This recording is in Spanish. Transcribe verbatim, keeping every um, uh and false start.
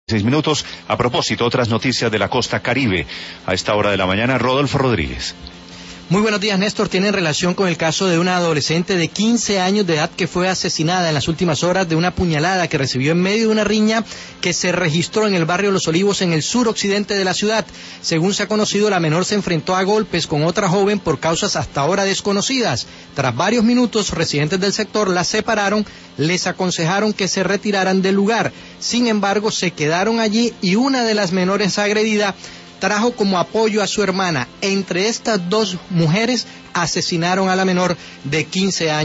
Seis minutos. A propósito, otras noticias de la costa Caribe. A esta hora de la mañana, Rodolfo Rodríguez. Muy buenos días, Néstor. Tiene relación con el caso de una adolescente de quince años de edad que fue asesinada en las últimas horas de una puñalada que recibió en medio de una riña que se registró en el barrio Los Olivos, en el suroccidente de la ciudad. Según se ha conocido, la menor se enfrentó a golpes con otra joven por causas hasta ahora desconocidas. Tras varios minutos, residentes del sector las separaron, les aconsejaron que se retiraran del lugar. Sin embargo, se quedaron allí y una de las menores agredida trajo como apoyo a su hermana. Entre estas dos mujeres asesinaron a la menor de quince años.